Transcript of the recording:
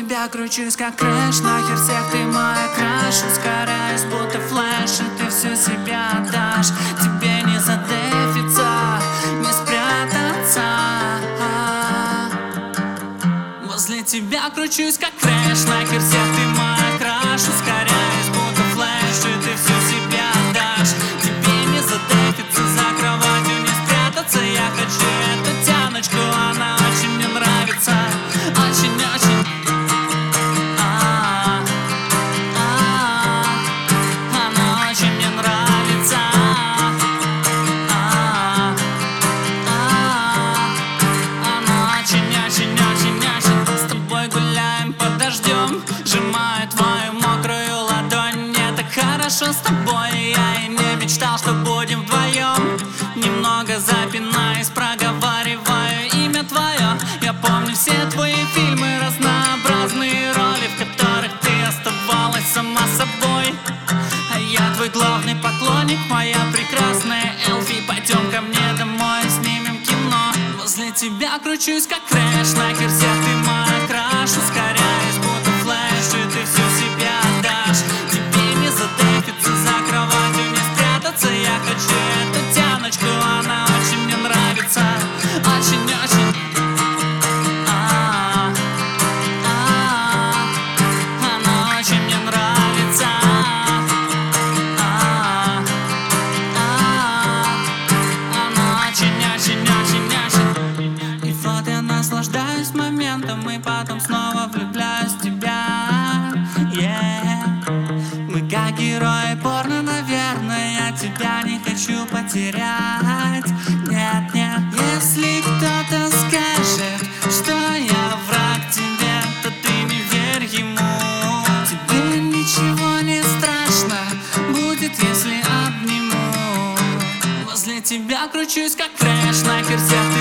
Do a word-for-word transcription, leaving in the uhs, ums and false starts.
тебя кручусь как крэш, нахер всех ты моя краш. Ускоряюсь, будто флэш, и ты всю себя отдашь. Тебе не задефиться, не спрятаться. Возле тебя кручусь как крэш, нахер всех ты моя краш. Ускоряюсь, будто флэш, и ты всю себя отдашь. Тебе не задефиться, за кроватью не спрятаться. Я хочу эту тяночку, она очень мне нравится. Очень-очень. Она очень мне нравится. Она очень-очень-очень-очень. С тобой гуляем под дождем, сжимаю твою мокрую ладонь. Мне так хорошо с тобой, я и не мечтал, что будем вдвоем. Немного запинаюсь, проговариваю имя твое. Я помню все твои фильмы, разнообразные роли, в которых ты оставалась сама собой. А я твой главный поклонник, моя прекрасная Эльфи. Пойдем ко мне домой, снимем кино. Возле тебя кручусь как крэш, нахер всех ты моя краш. Ускоряюсь, будто флэш, и ты всю себя отдашь. Тебе не задефиться, за кроватью не спрятаться. Я хочу эту тяночку, она очень мне нравится. Очень-очень. Она очень мне нравится. Она очень-очень-очень-очень. И вот я наслаждаюсь моментом, и потом снова влюбляюсь в тебя. Yeah. Мы как герои порно, наверное. Я тебя не хочу потерять. Нет, нет. Если кто-то скажет, что я враг тебе, то ты не верь ему. Тебе ничего не страшно будет, если обниму. Возле тебя кручусь как крэш, нахер всех ты